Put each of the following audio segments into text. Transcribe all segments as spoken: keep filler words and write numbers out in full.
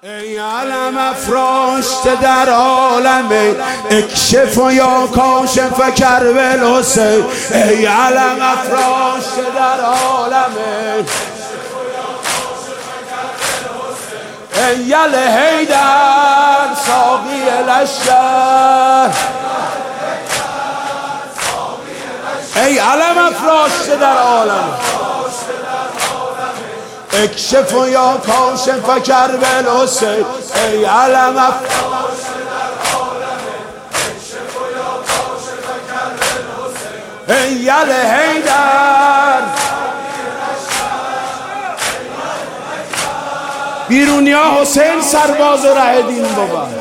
ای علم افراشته در عالم اکشف و یا کاشف کربل حسین. ای علم افراشته در عالم ای یل حیدر ساقی لشکر. ای علم افراشته در عالم اکشف و یا کاشف کربل حسین. ای علم افراشته در عالم اکشف و یا کاشف کربل حسین. ای یل حیدر بیرونی ها حسین سرباز ره دین بود.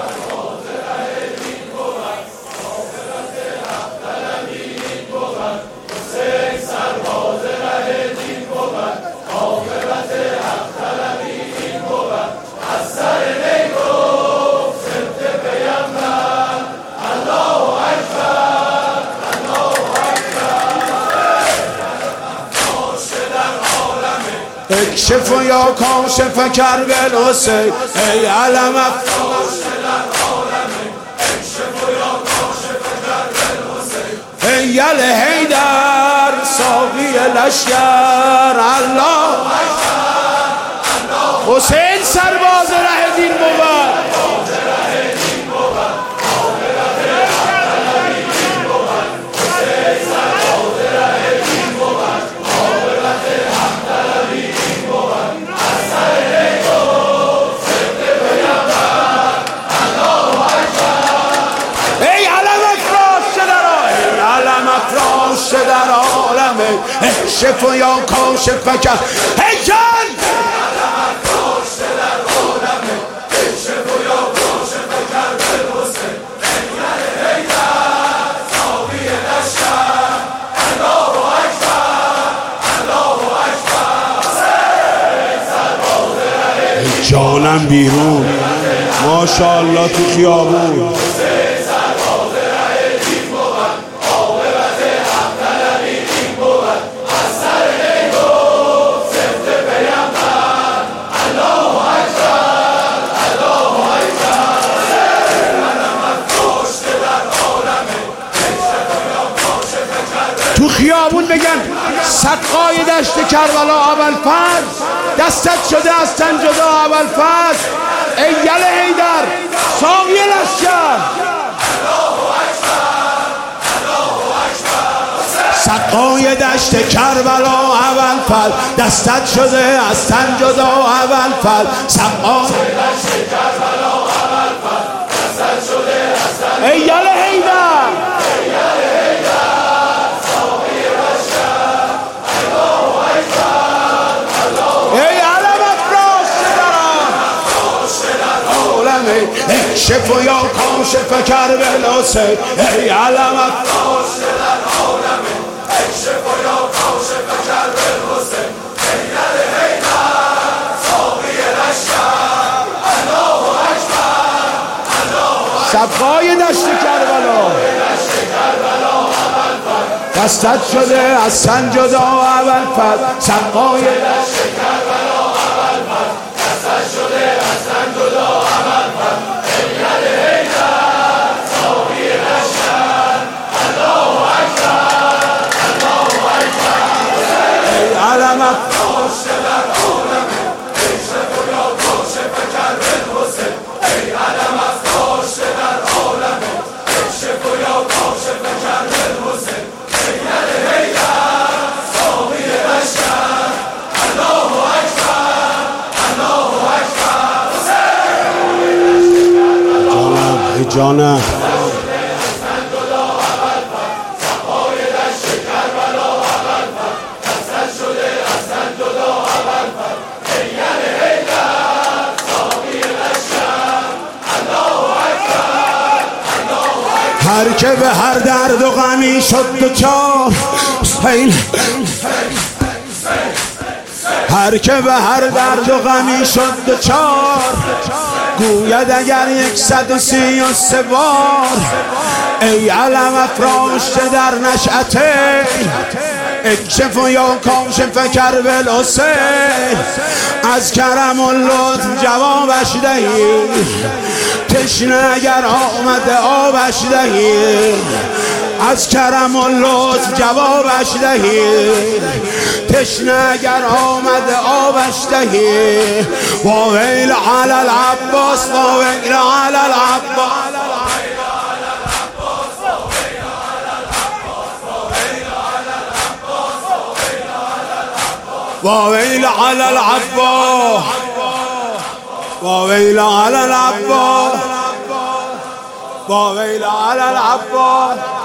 اکشف و یا کاشف کربل حسین. ای علم افراشته در عالم اکشف و یا کاشف کربل حسین. ای یل حیدر ساقی لشکر. الله حسین سرباز ره دین بود. در عالم اکشف و یا کاشف کرد هیکل. جانم بیرون ماشاءالله تو خیابون. تو خیابون بگن صدقای دشت کربلا ابوالفضل دستت شده از تن جدا ابوالفضل. ای یل حیدر ساقی لشکر. صدقای دشت کربلا ابوالفضل دستت شده از تن جدا ابوالفضل. صدقای دشت کربلا ابوالفضل دستت شده از تن. ای یل حیدر اکشف و یا کاشف کربل حسین. ای علم افراشته در عالم اکشف و یا کاشف کربل حسین. ای یل حیدر ساقی لشکر. الله اکبر الله اکبر. صفای دشت کربلا دستت شده از تن جدا ابوالفضل. صفای دشت کربلا دستت شده از تن جدا ابوالفضل. علم افراشته در عالم اکشف و یا کاشف کربل حسین. ای علم افراشته در عالم اکشف و یا کاشف کربل حسین. ای یل حیدر ساقی لشکر. الله اکبر الله اکبر. جانم جانم هر که به هر درد و غمی شد دوچار. هر که به هر درد و غمی شد دوچار گوید اگر یکصد و سی و سه بار. ای علم افراشته در نشأته اکشف یا کاشف کرب الحسین، از کرم و لطف جوابش دهید، تشنه اگر آمده آبش دهید، از کرم و لطف جوابش دهید، تشنه اگر آمده آبش دهید. و ویل علی العباس، و ویل علی العباس، و ویل علی العباس، و ویل علی العباس، و ویل علی العباس.